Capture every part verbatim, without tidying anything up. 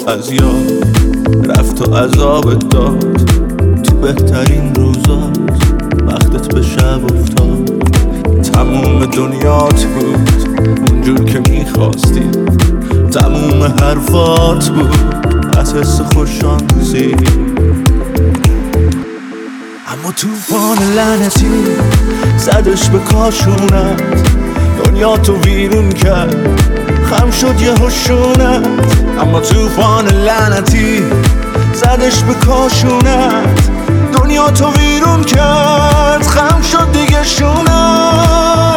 از یاد رفت و عذابت داد. تو بهترین روزات وقتت به شب افتاد. تموم دنیات بود اونجور که میخواستی، تموم حرفات بود از حس خوششانسی. اما توفان لعنتی زدش به کاشونت، دنیا تو ویرون کرد، خم شد یه هشونت. اما توفان لعنتی زدش به کاشونت، دنیا تو ویرون کرد، خم شد دیگه شونت.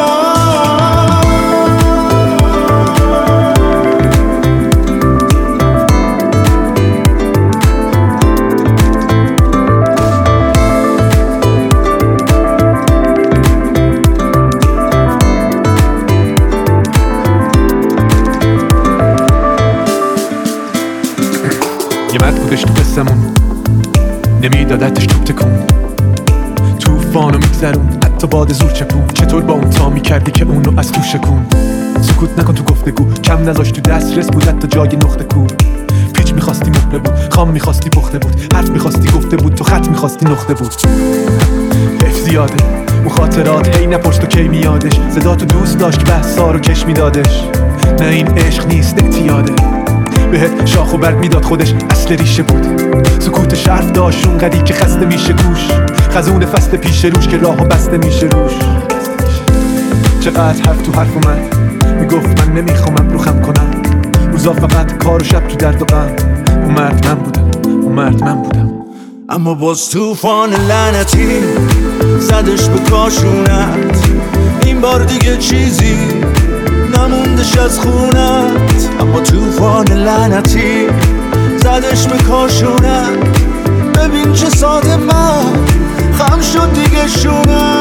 یه مرد بودش تو قصمون، نمیدادتش توپ تکون، توفانو میگذرون حتی باد زور چپون. چطور با اون تا میکردی که اونو از تو شکون؟ سکوت نکن تو گفتگو، کم نذاش تو دسترس بود حتی جای نقطه کور. پیچ میخواستی مهره بود، خام میخواستی پخته بود، حرف میخواستی گفته بود، تو خط میخواستی نقطه بود. حیف زیاده اون خاطرات، هی نپرس تو کی میادش، صدا تو دوست داشت بحثا رو کش میدادش. نه این عشق نیست اعتیاده، بهت شاخ و برگ میداد خودش اصل ریشه بود. سکوتش حرف داشت اونقدی که خسته میشه گوش، خزون فصل پیش روش که راهو بسته میشه روش. چقدر حرف تو حرف من میگفت من نمیخوام ابرو خم کنم، روزا فقط کار و شب تو درد و غم. اون مرد من بودم، اون مرد من بودم. اما باز توفان لعنتی زدش به کاشونت، این بار دیگه چیزی نموندش از خونت. اما توفان لعنتی زدش به کاشونت، ببین چه ساده من خم شد دیگه شونت.